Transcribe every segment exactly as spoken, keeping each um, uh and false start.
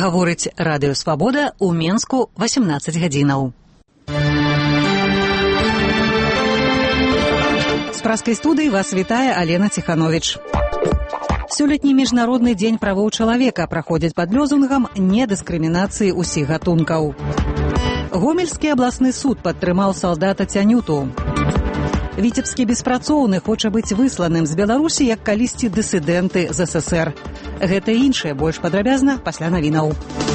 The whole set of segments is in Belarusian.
Гаворыць радыё Свабода ў Менску васямнаццаць гадзінаў. З праскай студыі вас вітае Алена Ціхановіч. Сёлетні міжнародны дзень правоў чалавека праходзіць пад лозунгам недыскрымінацыі ўсіх гатункаў. Гомельскі абласны суд падтрымаў салдата Цянюту. Віцебскі беспрацоўны хоча быць высланым з Беларусі, як калісьці дысідэнты з эс эсэр. Гэта і іншае больш падрабязна пасля навінаў.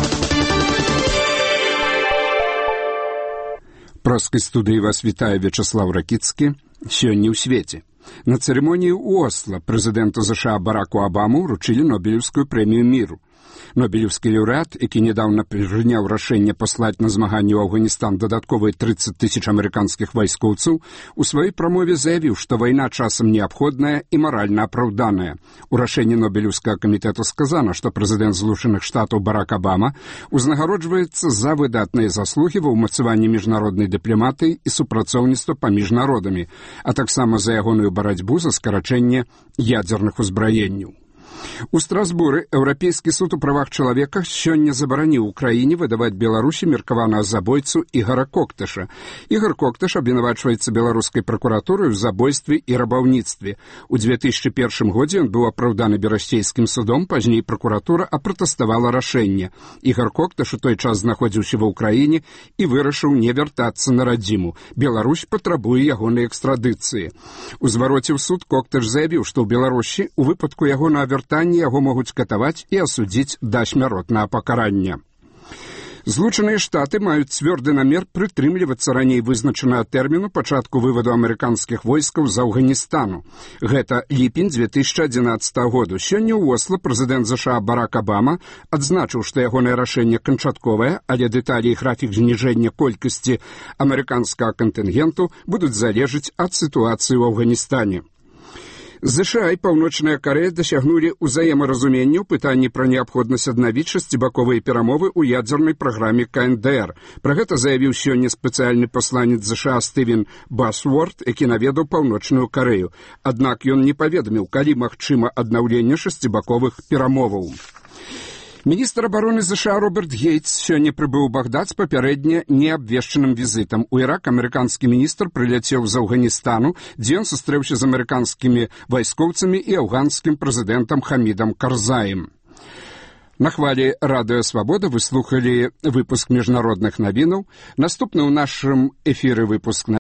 Праскай студыі вас вітае Вячаслав Ракіцкі. Сёння ў свеце. На цырымоніі ў Осло прэзідэнту ЗША Бараку Абаму ўручылі Нобелеўскую прэмію міру. Нобелеўскі лаўрэат, які нядаўна прыняў рашэнне паслаць на змаганні ў Афганістан дадатковыя трыццаць тысяч амерыканскіх вайскоўцаў, у сваёй прамове заявіў, што вайна часам неабходная і маральна апраўданая. У рашэнні Нобелеўскага камітэту сказана, што прэзідэнт Злучаных Штатаў Барак Абама узнагароджваецца за выдатныя заслугі ва ўмацаванні міжнароднай дыпламатыі і супрацоўніцтва паміж народамі, а таксама за ягоную барацьбу за скарачэнне ядзерных узбраенняў. У Страсбуры Еўрапейскі суд у правах чалавека сёння забараніў у краіне выдаваць Беларусі меркаванага забойцу Ігара Коктыша. Ігар Коктыш абвінавачваецца беларускай пракуратурай у забойстве і рабаўніцтве. У две тысячы першым годзе ён быў апраўданы берасцейскім судом, пазней пракуратура апратэставала рашэнне. Ігар Коктыш у той час знаходзіўся ва ўкраіне і вырашыў не вяртацца на радзіму. Беларусь патрабуе ягонай экстрадыцыі. У звароце ў суд Коктыш заявіў, што ў Беларусі у выпадку ягонага вяртання яго могуць катаваць і асудзіць да смяротнага пакарання. Злучаныя Штаты маюць цвёрды намер прытрымлівацца раней вызначанага тэрміну пачатку вываду амерыканскіх войскаў з Афганістану. Гэта ліпень две тысячы адзінаццатага году. Сёння ў Осло прэзідэнт ЗША Барак Абама адзначыў, што ягонае рашэнне канчатковае, але дэталі і графік зніжэння колькасці амерыканскага кантынгенту будуць залежаць ад сітуацыі ў Афганістане. ЗША і Паўночная Карэя дасягнулі ўзаемаразумення ў пытанні пра неабходнасць аднавіць шасцібаковыя перамовы ў ядзернай праграме ка эн дэ эр. Пра гэта заявіў сёння спецыяльны пасланец ЗША Стывен Басворд, які наведаў Паўночную Карэю. Аднак ён не паведаміў, калі магчыма аднаўленне шасцібаковых перамоваў. Міністр абароны ЗША Роберт Гейтс сёння прыбыў у Багдад з папярэдне неабвешчаным візітам. У Ірак амерыканскі міністр прыляцеў з Афганістану, дзе ён сустрэўся з амерыканскімі вайскоўцамі і афганскім прэзідэнтам Хамідам Карзаем. На хвалі радыё Свабода вы слухалі выпуск міжнародных навінаў. Наступны ў нашым эфіры выпуск